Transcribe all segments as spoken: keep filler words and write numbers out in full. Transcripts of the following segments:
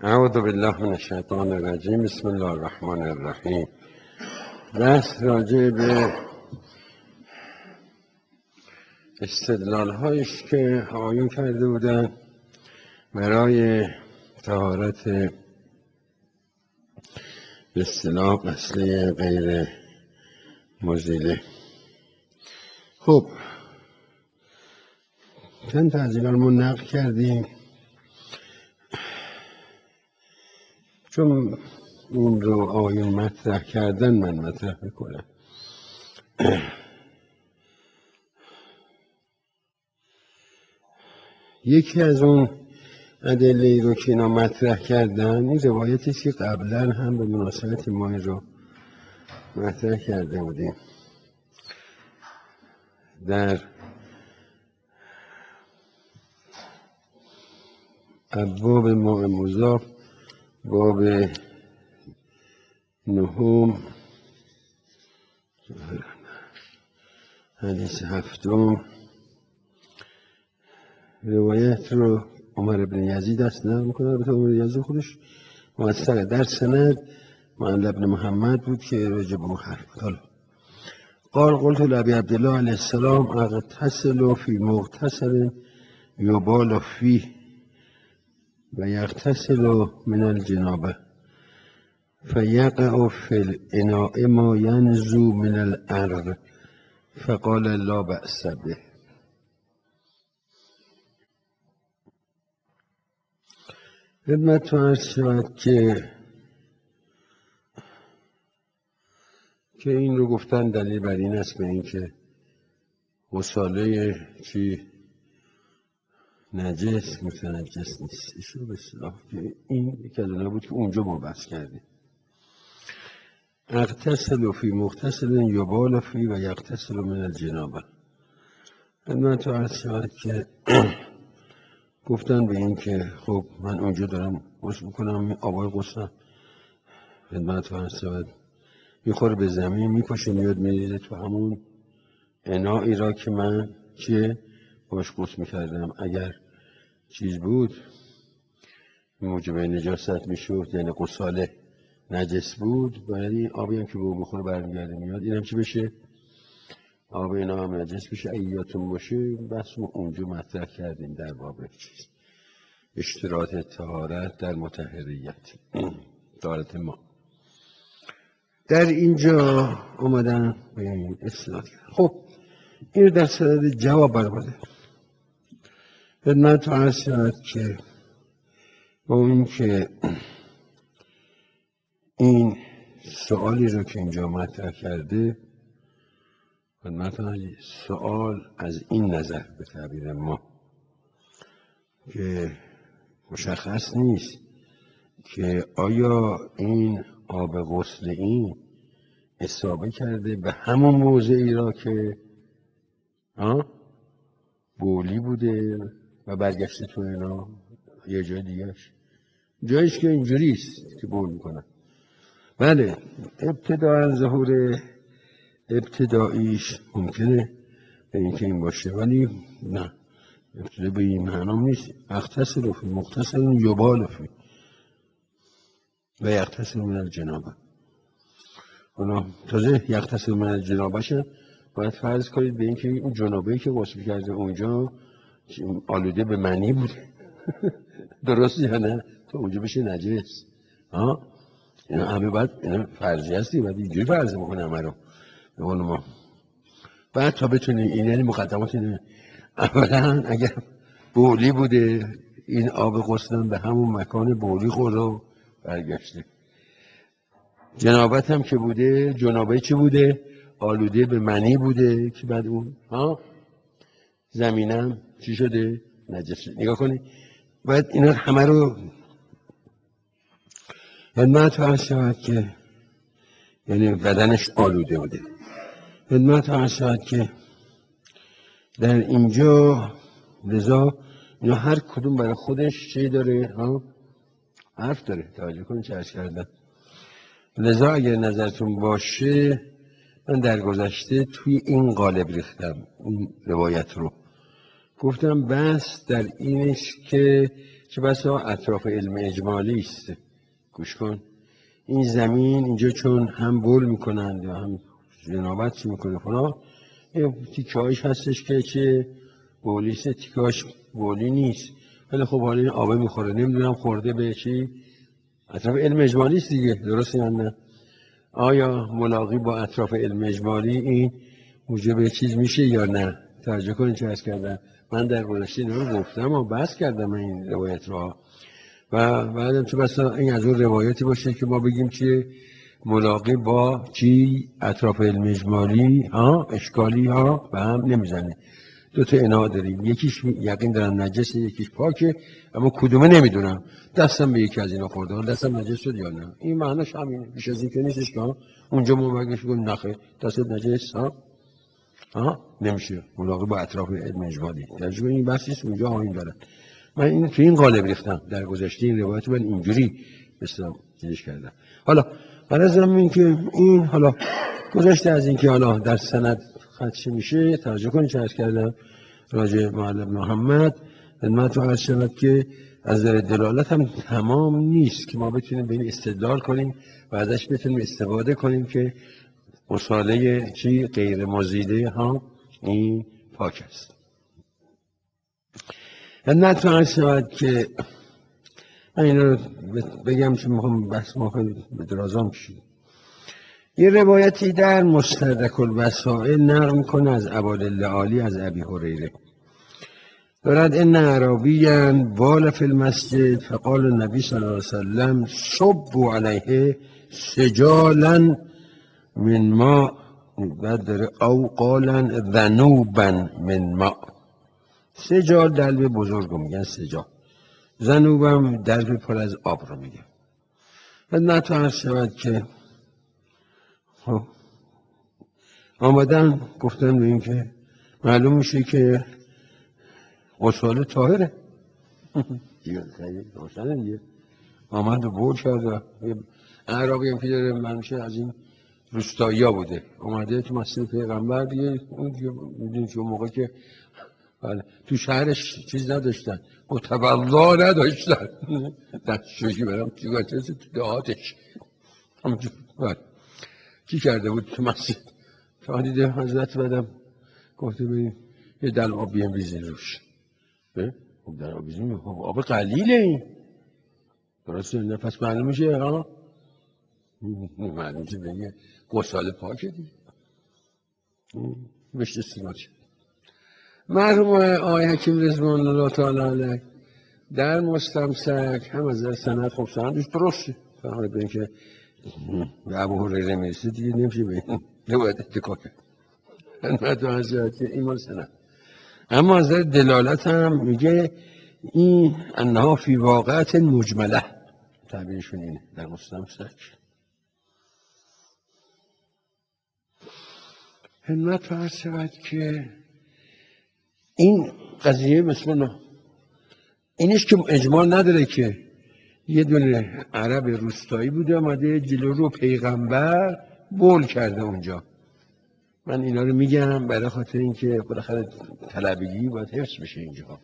اعوذ بالله من الشیطان الرجیم. بسم الله الرحمن الرحیم. بحث راجع به استدلال هایش که آیون کرده بودن برای طهارت به اصطلاح اصلی غیر مزیله. خب چند تحضیلانمون نقل کردیم چون اون رو آیون مطرح کردن من مطرح میکنم. یکی از اون ادله رو که اینا مطرح کردن این روایتی که قبلا هم به مناسبت ما رو مطرح کرده بودیم در ابواب ماء مضاف باب نهم حدیث هفتم روایت رو عمر بن یزید است نقل میکنه. البته عمر یزید خودش موثقه. در سند معل بن محمد بود که راجع به او حرف بود. قال قلت لابی عبدالله علیه السلام اغتسل فی مغتسل یبال فیه و یغتسل من الجنابه فیقع فی الاناء ما ینزو من الارض فقال لا بأس به. خدمت تو عرض شود که که این رو گفتن دلیل بر این است به این که غساله چی نجس متنجس نیست. ایشو به اصطلاح که این یک از اونها بود که اونجا ما بحث کردیم. اغتسل فی مغتسل یبال فی و یغتسل من الجنابه. خدمت تو عرض شود که گفتن به این که خب من اونجا دارم غسل میکنم، آبای غسلم خدمت تو عرض شود میخوره به زمین، میپاشه میاد میریزه تو همون انائی را که من چیه باش غسل میکردم. اگر چیز بود موجب نجاست میشد، یعنی غساله نجس بود، باید این آبی هم که به او بخوره برمیگرده میاد این هم چی بشه؟ آب اینا هم نجس بشه. اگه یادتون باشه بس ما اونجا مطرح کردیم در باب چیز اشتراط طهارت در مطهریت طهارت ما. در اینجا اومدن به این اصلاح. خب این در صدد جواب برمده. خدمت عرض شود که با این که این سوالی رو که اینجا مطرح کرده خدمت سوال از این نظر به تعبیر ما که مشخص نیست که آیا این آب غسل این اصابه کرده به همون موضعی را که بولی بوده و برگشته تو اینا یه جای دیگهش، جایش که اینجوری است که بول میکنن. بله ابتداء ظهور ابتداییش ممکنه به این که این باشه، ولی نه ابتدا به این معنام نیست. اغتسل فی مغتسل یبال فی و یغتسل من الجنابه. حالا تازه یغتسل من الجنابه شه باید فرض کنید به این که اون جنابه‌ای که غسل کرده اونجا آلوده به منی بوده درست یا نه؟ تو اونجا بشه نجس. ها اینا همه باید اینا فرضی هستی باید اینجوری فرض بکنه همه رو به قول ما. بعد تا بتونی این یعنی مقدمات اینه. اولا اگر بولی بوده این آب غسلم به همون مکان بولی خورده و برگشته. جنابت هم که بوده جنابه چی بوده؟ آلوده به منی بوده که بعد اون ها زمینم چی شده؟ نجس شده. نگاه کنی باید اینا همه رو خدمت عرض شود که یعنی بدنش آلوده بوده. خدمت عرض شود که در اینجا لذا اینا هر کدوم برای خودش چی داره؟ ها حرف داره. توجه کنید چه عرض کردن. لذا اگر نظرتون باشه من در گذشته توی این قالب ریختم این روایت رو. گفتم بس در اینش که چه بسا اطراف علم اجمالی است. گوش کن، این زمین اینجا چون هم بول میکنند یا هم جنابت میکنه فلان، یه تیکه هایش هستش که چه بولیسه، تیکه هاش بولی نیست، ولی خب حالا این آبه میخوره، نمیدونم خورده به چی. اطراف علم اجمالی است دیگه، درسته یا نه؟ آیا ملاقی با اطراف علم اجمالی این موجب چیز میشه یا نه؟ توجه کنید چه عرض کردم. من در گذشته اینا رو گفتم و بحث کردم این روایت رو، و بعدم تو بسا این از اون روایتی باشه که ما بگیم که ملاقی با چی اطراف علم اجمالی ها اشکالی ها به هم نمیزنه. دو تا انواع داریم، یکیش یقین دارم نجسه، یکیش پاکه، اما کدومه نمیدونم. دستم به یکی از اینا خورده، دستم نجس شد یا نه. این معناش همینه، بیش از این که نیستش که اونجا ما بگیش گفت نخه دستت نجس ها ها نمیشه ملاقی با اطراف علم اجمالی. ترجمه این بحثیست اونجا ها این دارن. من این تو این قالب ریختم در گذشته این روایت، من اینجوری مثلا چیزش کردم. حالا غرضم این که این حالا گذشته از این که حالا در سند خدشه میشه، توجه کنید چه عرض کردم راجع معلم محمد خدمت رو عرض شود که از نظر دلالت هم تمام نیست که ما بتونیم به این استدلال کنیم و ازش بتونیم استفاده کنیم که مصالحه چی غیر مزیده ها این پاک است. خدمت رو عرض شود که من این رو بگم چون میخوام بحث ما به درازا کشید. یه روایتی در مستدرک الوسائل نقل میکنه از عبادالله عالی از ابی هریره، دارد ان اعرابیا بال فی المسجد فقال النبی صلی الله علیه وسلم صبوا علیه سجالا من ماء، بعد داره او قالا ذنوبا من ماء. سجال دلو بزرگ رو میگن سجال، ذنوبم دلو پر از آب رو میگن. خدمت عرض شود که خب آمدن گفتن به این که معلوم میشه که غسال طاهره دیگه خیلی روشنه دیگه. آمد و بول کرد. اعرابی هم که داره منشه از این روستایی ها بوده، اومده تو مسجد پیغمبر دیگه. اون دیگه میدونی که اون موقع که بله تو شهرش چیز نداشتن، متوضا نداشتن دستشویی برم تو گاترس تو دهاتش همونجور. بله چی کرده بود تو مسجد؟ تا دیده حضرت بدم گفته ببین یه دل آب بیام بیزین روش. خب دل آب بیزین آب قلیله این، درسته نه؟ پس معلوم میشه ها معلوم میشه بگه گسال پاکه دیگه بشت استیمات شد. مرحوم آقای حکیم رضوان الله تعالی علیه در مستمسک هم از در سند خب سندش درسته، فهمه به این که به ابو هریره میرسه دیگه نمیشه به این نباید اتکا کرد. خدمت عرض شود که این مال سند، اما از در دلالت هم میگه این انها فی واقعت مجمله، تعبیرشون اینه در مستمسک. خدمت عرض شود که این قضیه بسم الله اینش که اجمال نداره که یه دونه عرب روستایی بوده آمده جلو رو پیغمبر بول کرده اونجا. من اینا رو میگم برای خاطر اینکه بالاخره طلبگی باید حفظ بشه اینجا.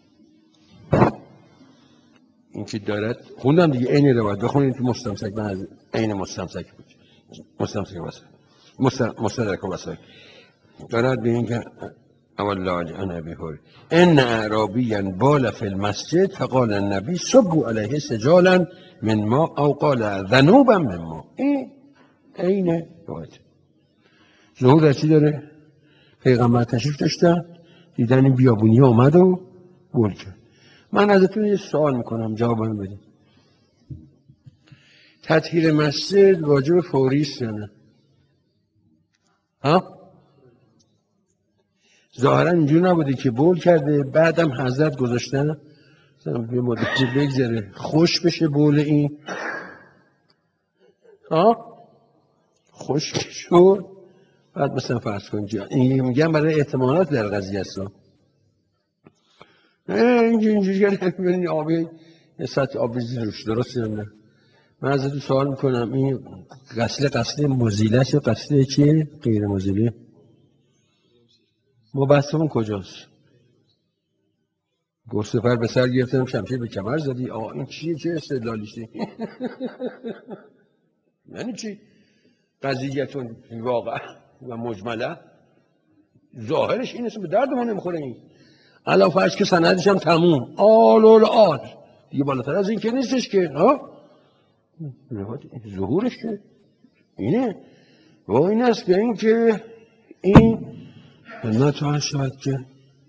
این که دارد خوندم دیگه عین روایت بخونید تو مستمسک، من از عین مستمسک بود مستمسک واسه مستدرک واسه دارد به این که اول عن ابی هریره ان اعرابیا بال فی المسجد فقال النبی صبوا علیه سجالا من ماء او قال ذنوبا من ماء. این عین روایت ظهور در چی داره؟ پیغمبر تشریف داشتن دیدن این بیابونی آمد و بول کرد. من ازتون یه سوال میکنم جواب من بدید، تطهیر مسجد واجب فوری است یا نه؟ ها؟ ظاهرا اینجور نبوده که بول کرده بعدم حضرت گذاشتن یه مدتی بگذره خوش بشه بول این ها خوش شد بعد مثلا فرض کنید جا این میگم برای احتمالات در قضیه است. اینجور اینجوری کرده ببینید آبی یه سطح آب ریزی روش، درست یا نه؟ من ازتون سوال میکنم این غسل غسل مزیله است یا غسل چیه غیر مزیله؟ ما بحثمون کجاست؟ گفت سپر به سر گرفتم شمشیر به کمر زدی. آقا این چیه؟ چه استدلالیشی؟ یعنی چی؟ قضیتون واقع و مجمله ظاهرش این است، به درد ما نمیخوره. این علاوه فرض که سندش هم تموم آل آل دیگه بالاتر از این که نیستش که ها ظهورش که اینه و این است که این که این خدمت عرض شود که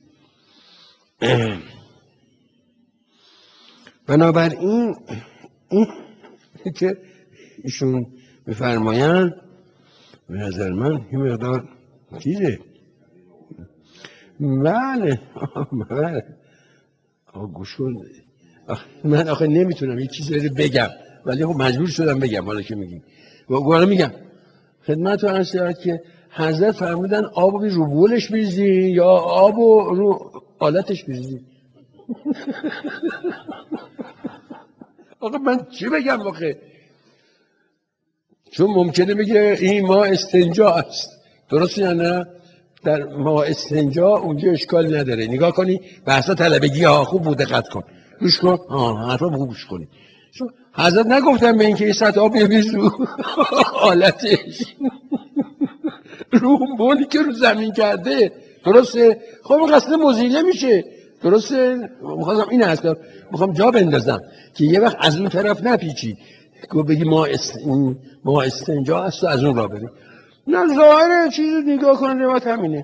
بنابراین این که ایشون میفرمایند به نظر من این مقدار چیزه. بله بله آقا گوش کن، من آخه نمیتونم یه چیزی رو بگم ولی خب مجبور شدم بگم. حالا که میگیم و میگم خدمت رو عرض شود که حضرت فرمودن آب رو رو بولش بریزی یا آب رو رو آلتش بریزی. آقا من چی بگم آخه؟ چون ممکنه بگه این ما استنجا است، درست یا نه؟ در ما استنجا اونجا اشکال نداره. نگاه کنی بحثا طلبگی ها خوب بوده قد کن گوش کن آه حرفا خوب گوش کنی. چون حضرت نگفتن به این که این سطح آب بریز رو آلتش رو بولی که رو زمین کرده، درسته؟ خب این قصد مزیله میشه، درسته؟ میخواستم این هست میخوام جا بندازم که یه وقت از اون طرف نپیچی که بگی ما است... ما استنجا هست و از اون را بریم. نه ظاهره چیز نگاه کنه روایت همینه.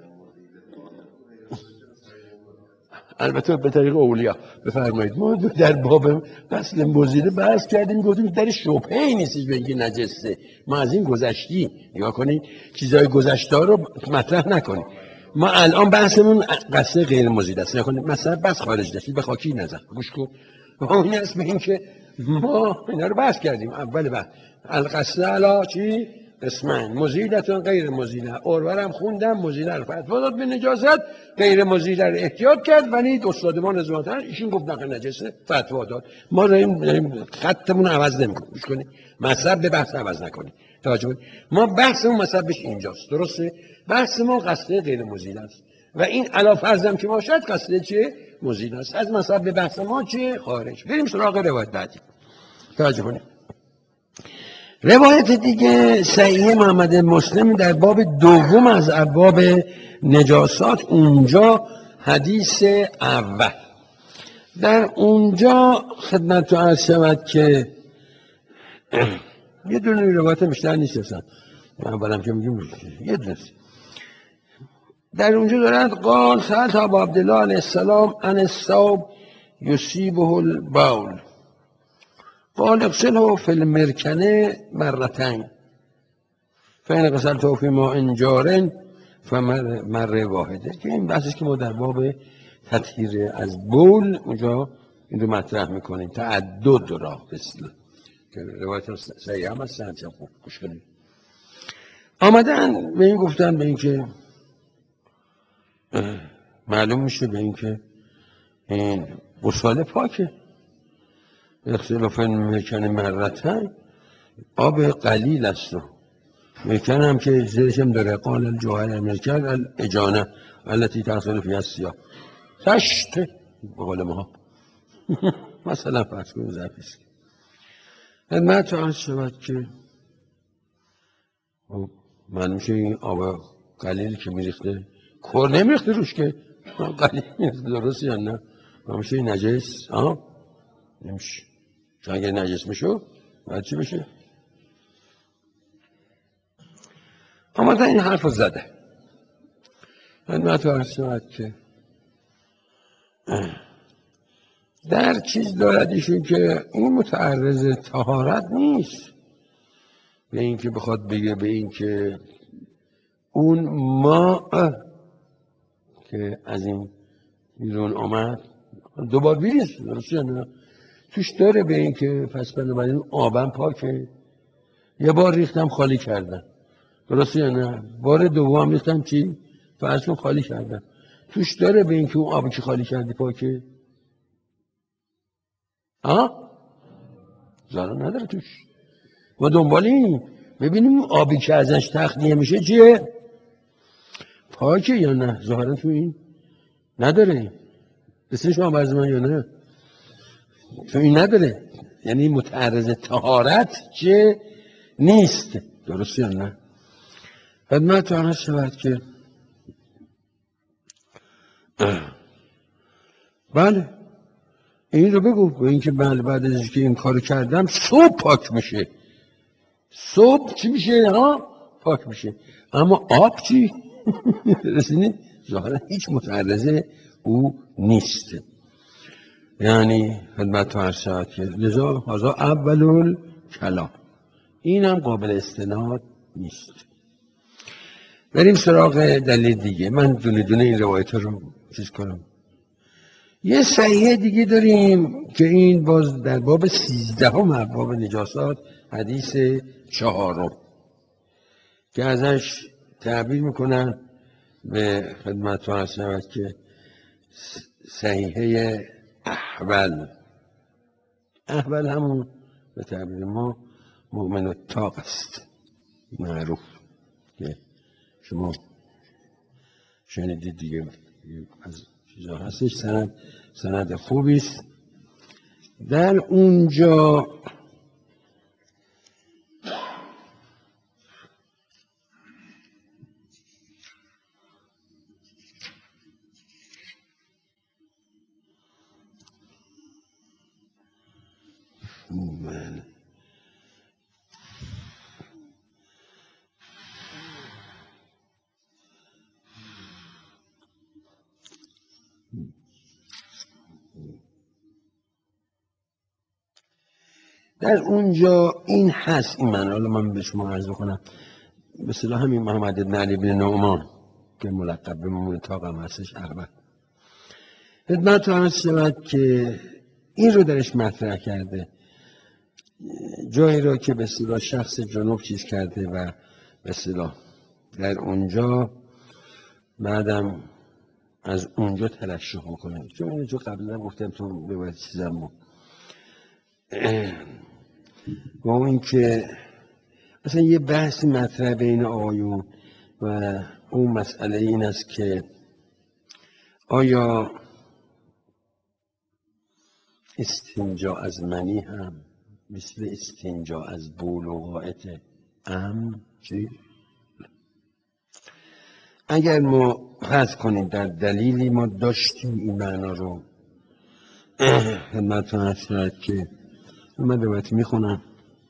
البته به طریق اولیا بفرمایید. ما در باب فصل مزیله بحث کردیم، گفتیم در شبهه‌ای نیستش به اینکه نجسه. ما از این گذشتیم. نگاه کنید چیزای گذشته رو مطرح نکنید. ما الان بحثمون قصه غیر مزیله است. نگاه کنید مثلا بس خارج داشتید به خاکی نزن گوش کن. این است به اینکه ما اینا رو بحث کردیم. اول بحث القصه علا چی؟ اسمن مزیلتون غیر مزیله. اورورم خوندم مزیله رو فتوا داد به نجاست، غیر مزیله رو احتیاط کرد ولی استاد ما نظامتن ایشون گفت نقل نجسه فتوا داد. ما داریم خطمون رو عوض نمی‌کنیم. گوش کنید مذهب به بحث عوض نکنید. توجه کنید ما بحثمون مذهبش اینجاست، درسته؟ بحث ما قصده غیر مزیله است و این علا فرضم که باشد قصده چه؟ مزیله است. از مذهب به بحث ما چه؟ خارج. بریم سراغ روایت بعدی. توجه کنید روایت دیگه صحیح محمد مسلم در باب دوم از ابواب نجاسات، اونجا حدیث اول در اونجا خدمت عرض شود که یه دونه روایت بیشتر نیست اصلا، اولم که میگیم یه دونه در اونجا دارند قال سألت ابا عبدالله علیه السلام عن الثوب یصیبه البول قال اغسله فی المرکنه مرتین فین غسلته فی ماء جار فمره واحده. که این بحثی که ما در باب تطهیر از بول اونجا این رو مطرح میکنیم، تعدد را مثل که روایت صحیح هم هست. سنت خوب گوش کنید. آمدن به این گفتن به این که معلوم میشه به این که این غسال پاکه. اختلاف مرکن مرتن آب قلیل است و مرکن هم که زیرش هم داره قال الجوهر مرکن الاجانه التي تحصل فی السیاه تشت به قول ما مثلا فرض کنید ظرفیست خدمت عرض شود که معلوم شه این آب قلیل که میریخته کور نمیریخته روش که قلیل میریخته، درست یا نه؟ معلوم این نجس آه نمیشه. چون اگر نجس میشه باید چی بشه؟ اما تا این حرف رو زده خدمت عرض شود که در چیز دارد ایشون که این متعرض طهارت نیست به این که بخواد بگه به این که اون ما که از این بیرون آمد دوبار بیریز، درست یا نه؟ توش داره به این که پس بنابراین آبم پاکه. یه بار ریختم خالی کردم، درست یا نه؟ بار دوم ریختم چی؟ فرض کن خالی کردم. توش داره به این که اون آبی که خالی کردی پاکه؟ ها؟ ضرر نداره توش. ما دنبال این ببینیم آبی که ازش تخلیه میشه چیه؟ پاکه یا نه؟ ظاهرا تو این نداره. مثل شما از من یا نه؟ چون این نداره، یعنی متعرض طهارت که نیست. درست یا نه؟ خدمت آن شود که بله این رو بگو، به این که بله بعد از که این کارو کردم صبح پاک میشه. صبح چی میشه؟ ها پاک میشه. اما آب چی؟ رسیدین؟ ظاهرا هیچ متعرض او نیست. یعنی خدمت عرض شود که لذا هذا اول کلام، این هم قابل استناد نیست. بریم سراغ دلیل دیگه. من دونه دونه این روایت رو چیز کنم. یه صحیح دیگه داریم که این باز در باب سیزدهم باب نجاسات، حدیث چهارم که ازش تعبیر میکنن به خدمت عرض شود که صحیحه احول. احول همون به تعبیر ما مؤمن الطاق است، معروف که شما شنیدید دیگه، از چیزا هستش. سند سند خوبی است. در اونجا من در اونجا این هست، این من حالا من به شما عرض کنم. به اصطلاح همین محمد بن علی بن نعمان که ملقب به مؤمن طاق هم هستش، احمد خدمت عرض شود که این رو درش مطرح کرده، جایی را که به اصطلاح شخص جنوب چیز کرده و به اصطلاح در اونجا بعدم از اونجا ترشح میکنه. چون اینجا قبلا گفتم تو به باید چیزم بود با اون که مثلا یه بحث مطرح بین آیون و اون مسئله این است که آیا استنجا از منی هم مثل استنجا از بول و غائط ام چی؟ اگر ما فرض کنیم در دلیلی ما داشتیم این معنا رو، خدمتتون عرض شود که من روایت میخونم.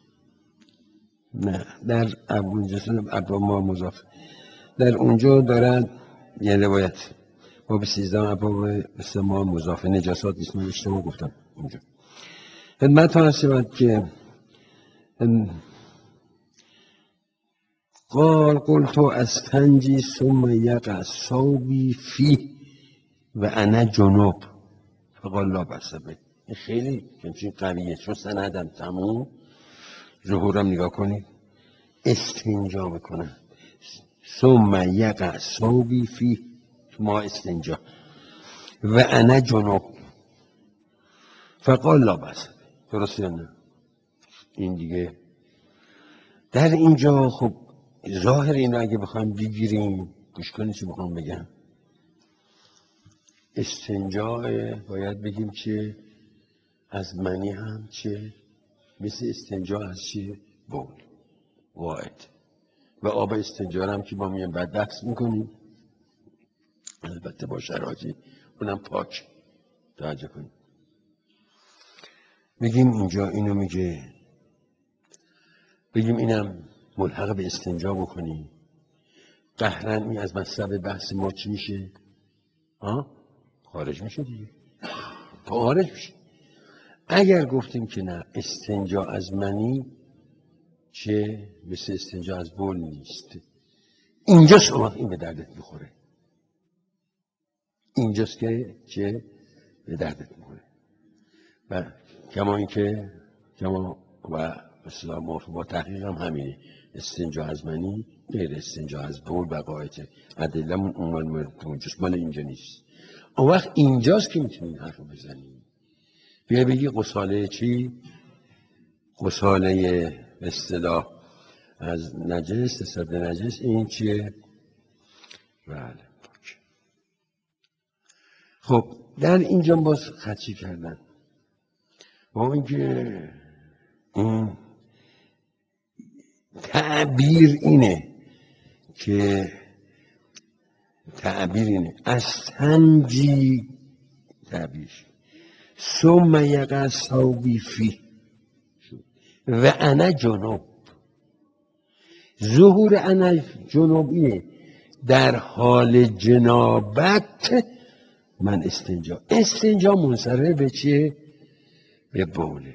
نه در ابو جسد ابو ما مضاف در اونجا دارن یه روایت باب سیزدهم ابواب ما مضاف نجاسات اسم اشتباه گفتم اونجا. خدمتتون عرض شود که قال قلت استنجی ثم یقع ثوبی فیه و انا جنوب فقال لا بأس به. این خیلی همچین قویه، چون سندم تموم، ظهورم نگاه کنید، استنجا میکنن ثم یقع ثوبی فیه، ما استنجا و انا جنوب فقال لا بأس به. درست یا نه؟ این دیگه در اینجا خب ظاهر این اگه بخوایم بگیریم، گوش کنید چی بخوام بگم، استنجا باید بگیم که از منی هم چه مثل استنجا از چه بول واحد و آب استنجا هم که با میان بعد بحث میکنیم، البته با شرایطی اونم پاک. توجه کنیم بگیم اینجا اینو میگه، بگیم اینم ملحق به استنجا بکنیم، قهرن این از مصرف بحث ما چی میشه؟ ها؟ خارج میشه دیگه، خارج میشه. اگر گفتیم که نه استنجا از منی چه مثل استنجا از بول نیست، اینجاست شما این به دردت میخوره، اینجاست که چه به دردت میخوره. و کما اینکه کما و مثلا موافق با تحقیق هم همینه، استنجا از منی غیر استنجا از بول و قاعده ادلمون اونوان مورد اونجاست، مال اینجا نیست. اون وقت اینجاست که میتونین حرف رو بزنیم. بیا بگی غساله چی؟ غساله اصطلاح از نجس نسبت نجس این چیه؟ بله. خب در اینجا باز خدشی کردن با اینکه این تعبیر اینه که تعبیر اینه از سنجی تعبیر ثم یقع ثوبی فی و انا جنوب. ظهور انا جنوب اینه در حال جنابت من استنجا. استنجا منصرف به چیه؟ به بوله.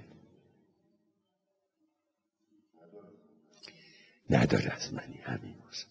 نداره از منی همین موضوع.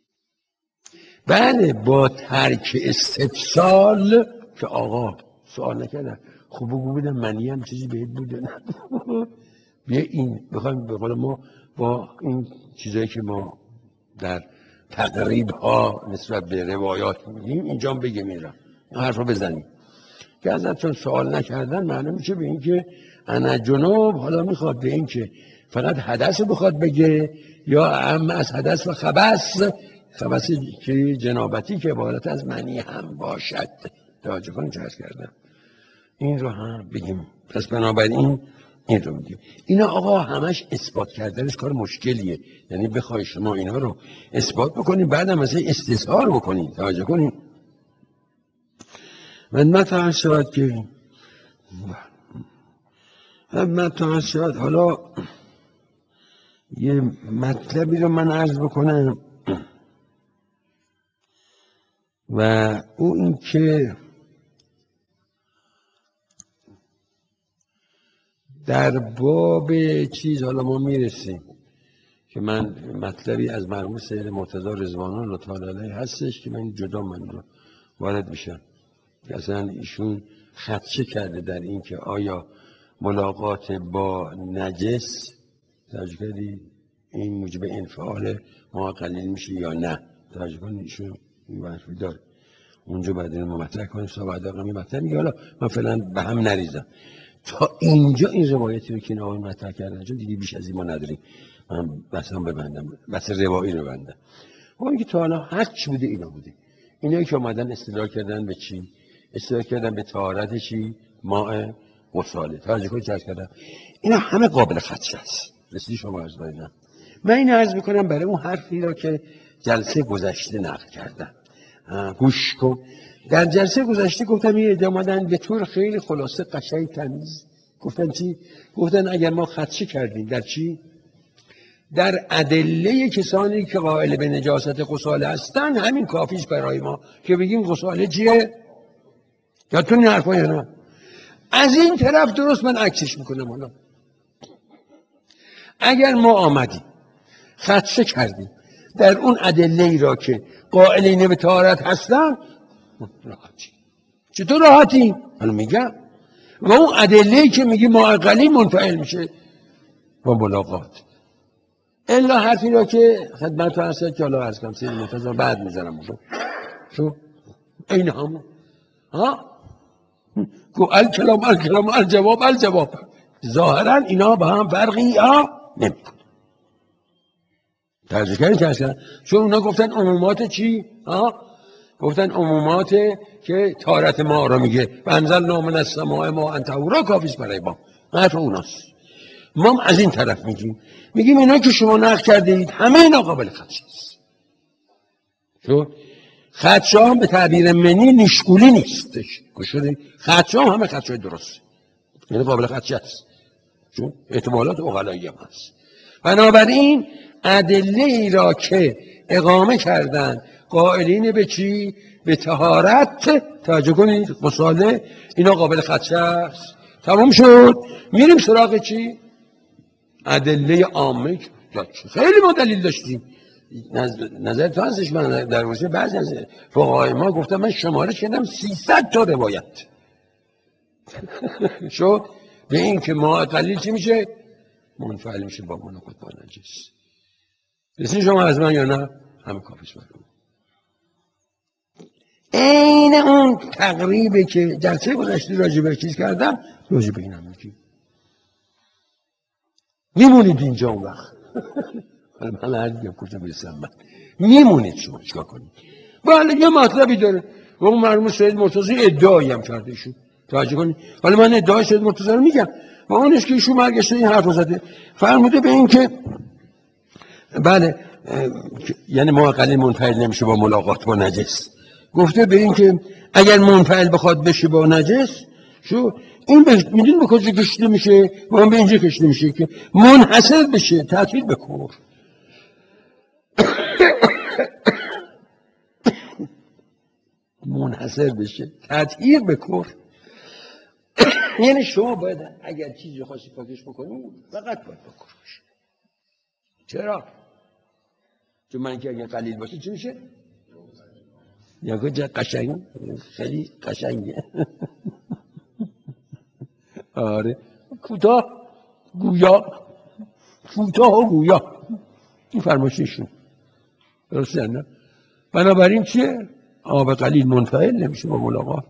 بله با ترک استفسال که آقا سوال نکردن خب بگو بودم منی هم چیزی بهت بوده نه بیا این بخوایم به قول ما با این چیزایی که ما در تقریب ها نسبت به روایات میگیم اینجا بگیم میرم این حرف رو بزنیم که ازت چون سوال نکردن معلوم میشه به این که انا جنوب حالا میخواد به این که فقط حدث رو بخواد بگه یا اما از حدث و خبث خبث که جنابتی که عبارت از منی هم باشد توجه کنیم چه عرض کردم این رو هم بگیم. پس بنابراین این رو میگیم. اینا آقا همش اثبات کردنش کار مشکلیه، یعنی بخوای شما اینا رو اثبات بکنیم بعدم مثلا استظهار بکنیم توجه کنیم. من متى شد که متى شد حالا یه مطلبی رو من عرض بکنم و او این که در باب چیز حالا ما میرسیم که من مطلبی از مرحوم سید مرتضی رضوان الله تعالی علیه هستش که من جدا من رو وارد میشم که اصلا ایشون خدشه کرده در این که آیا ملاقات با نجس توجه کردی این موجب انفعال ما قلیل میشه یا نه توجه کنید ایشون این حرفی داره اونجا بعد ما مطرح کنیم تا بعد رقمی مطرح میگه. حالا من فعلا به هم نریزم تا اینجا این روایتی رو که این آقای مطرح کردن چون دیگه بیش از این ما نداریم من بس هم ببندم بس روایی رو ببندم. با اینکه تا حالا هر چی بوده اینا بوده اینایی که اومدن استدلال کردن به چی استدلال کردن به طهارت چی ماء غساله توجه کنید چه کردم اینا همه قابل خدشه است. رسیدی شما عرض بایدم من این عرض میکنم برای اون حرفی را که جلسه گذشته نقل کردم گوش کن. در جلسه گذشته گفتم یه عده اومدن به طور خیلی خلاصه قشنگ تمیز گفتن چی گفتن اگر ما خدشه کردیم در چی در ادله کسانی که قائل به نجاست غساله هستن همین کافیش برای ما که بگیم غساله چیه یادتون این حرفا یا نه. از این طرف درست من عکسش میکنم. حالا اگر ما آمدیم خدشه کردیم در اون ادله ای را که قائلین به طهارت هستن راحتی چطور راحتی حالا میگم و اون ادله ای که میگی ما قلیل منفعل میشه با ملاقات الا حرفی را که خدمت تو هست که حالا از کم سید مرتضی بعد میزنم شو شو این همون ها گو الکلام الکلام الجواب الجواب ظاهرا اینا با هم فرقی ها نمیکنه ترجیح کردن که اصلا چون اونا گفتن عمومات چی ها گفتن عمومات که طهارت ما را میگه بنزل نامن از سماع ما انتهورا کافیست برای ما حرف اوناست. ما هم از این طرف میگیم میگیم اینا که شما نقل کرده اید همه اینا قابل خدشه است. چون خدشه هم به تعبیر منی نشکولی نیستش گوشوری خدشه هم همه خدشه درست یعنی قابل خدشه است چون احتمالات اقلایی هم هست. بنابراین ادله ای را که اقامه کردن قائلین به چی به طهارت توجه کنید غساله اینا قابل خدشه است. تمام شد. میریم سراغ چی ادله عامه. خیلی ما دلیل داشتیم نظر تو هستش من در روزه بعضی از فقهای ما گفتم من شماره کردم سیصد تا روایت شد به این که ما قلیل چی میشه منفعل میشه با ملاقات با نجس. رسید شما از من یا نه همه کافیش برون این اون تقریبه که جلسه گذشته راجبه چیز کردم راجبه این هم میگیم میمونید اینجا اون وقت من هر دیگه کجا برسم من میمونید شما چیکار کنید بله یه مطلبی داره و اون مرحوم سید مرتضی ادعایی هم کرده ایشون. توجه کنید. حالا من ادعای سید مرتضی رو میگم و اون است که ایشون برگشته این حرف زده، فرموده به این که بله یعنی ما قلیل منفعل نمیشه با ملاقات با نجس. گفته به این که اگر منفعل بخواد بشه با نجس شو این میدون به کجا کشیده میشه؟ ما به اینجا کشیده میشه که منحصر بشه تأثیر به کفر. منحصر بشه تطهیر به کفر. یعنی شما باید اگر چیزی خواستی پاکش بکنی فقط باید با کفر باشه. چرا؟ چون من که اگر قلیل باشه چی میشه؟ یا کجا قشنگ خیلی قشنگه. آره کوتاه گویا کوتاه و گویا این فرمایششون درسته نه؟ بنابراین چیه؟ آب قلیل منفعل نمیشه با ملاقات.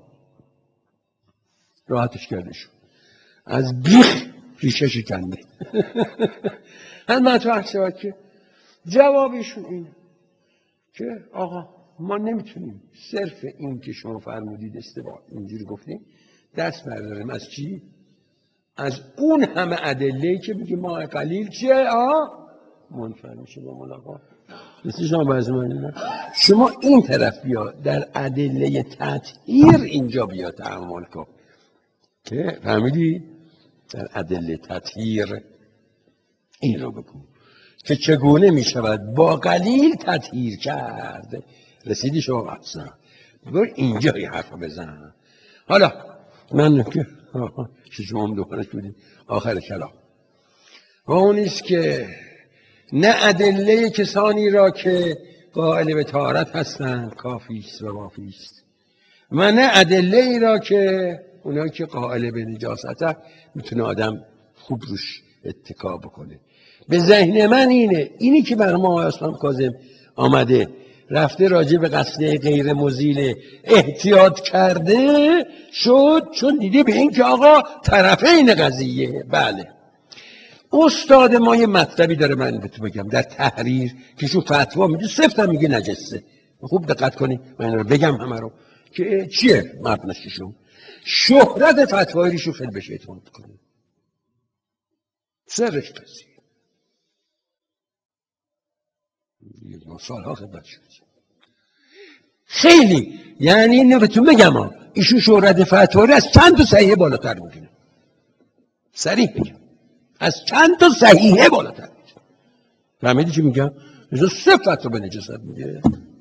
راحتش کرده شد از بیخ ریشه شکنده. هم مطرح شد که جوابشون اینه که آقا ما نمیتونیم صرف این که شما فرمودید استباح اینجوری گفتیم دست برداریم از چی؟ از اون همه ادله‌ای که میگه ما قلیل چیه؟ آه منفعل میشه با ملاقات. مثل شما بعضی من شما این طرف بیا در ادله تطهیر اینجا بیا تعامل کن که فهمیدی؟ در ادله تطهیر این رو بگو که چگونه می شود با قلیل تطهیر کرد. رسیدی شما بحثا بگو اینجا یه حرف بزن. حالا من که شما هم دوخانش بودیم آخر کلام و اون است که نه ادله کسانی را که قائل به طهارت هستند کافی است و وافی است و نه ادله ای را که اونایی که قائل به نجاست میتونه آدم خوب روش اتکا بکنه. به ذهن من اینه اینی که بر ما اسلام کاظم آمده رفته راجع به قصده غیر مزیل احتیاط کرده شد چون دیده به این که آقا طرفین قضیه. بله استاد ما یه مطلبی داره من بهتون بگم در تحریر که شو فتوا میده سفت هم میگه نجسه. خوب دقت کنی من رو بگم همه رو که چیه مبناششون شهرت فتوایی رو خیلی بهش اعتماد کنی سرش قضیه یه سالها خدمت شد خیلی یعنی اینو بهتون بگم ها ایشون شهرت فتوایی از چند تا صحیحه بالاتر میدونه. صریح بگم از چند تا صحیحه بالاتر میدونه. فهمیدی چی میگم؟ ایشون صفت رو به نجاست میگه